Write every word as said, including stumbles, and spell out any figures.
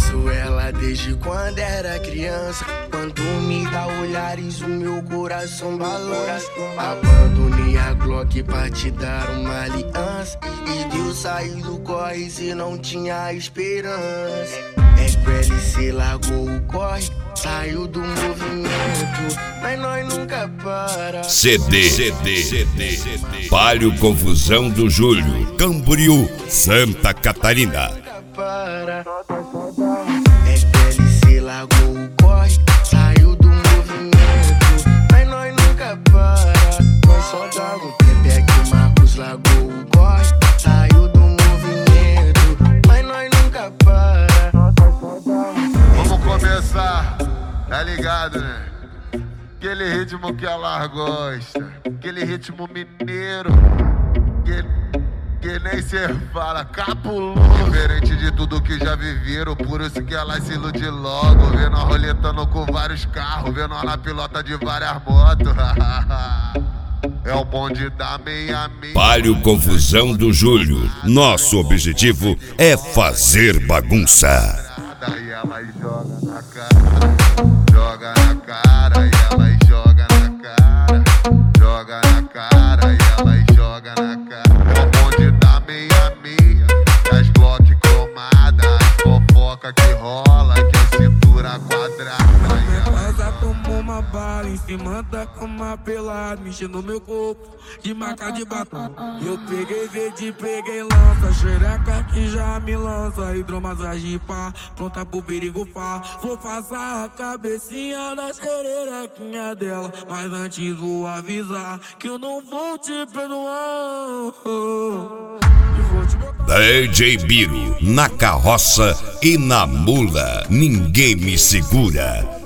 Conheço ela desde quando era criança. Quando me dá olhares o meu coração balança. Abandonei a Glock pra te dar uma aliança. E Deus saiu do corre se não tinha esperança. É que o L C largou o corre, saiu do movimento, mas nós nunca para. C D, C D, C D, Palio Confusão do Júlio, Camboriú, Santa Catarina. Nunca para. É que o L C largou o corre, saiu do movimento, mas nós nunca para. Nós só dá um tempo, é que o Marcos largou o corre, saiu do movimento, mas nós nunca para. Vamos começar, tá ligado, né? Aquele ritmo que ela gosta, aquele ritmo mineiro, que, que nem cê fala, capuloso. Diferente de tudo que já viveram, por isso que ela se ilude logo. Vendo a roletando com vários carros, vendo ela pilota de várias motos. É o bonde da meia meia. Palio Confusão do Júlio, nosso objetivo é fazer bagunça. E ela joga na cara, joga na cara, e ela joga na cara, joga na cara, e ela joga na cara. É o bonde da meia meia, das Glock cromadas, as fofoca que rola, que é cintura quadrada. Ela tomou uma bala em cima da cama pelada, mexendo no meu corpo de maca de batom. Eu peguei verde, peguei lança, xereca que já me lança, hidromassagem pá, pronta pro perigo pá. Vou passar a cabecinha na xerequinha dela, mas antes vou avisar que eu não vou te perdoar. D J Biro, na carroça e na mula, ninguém me segura.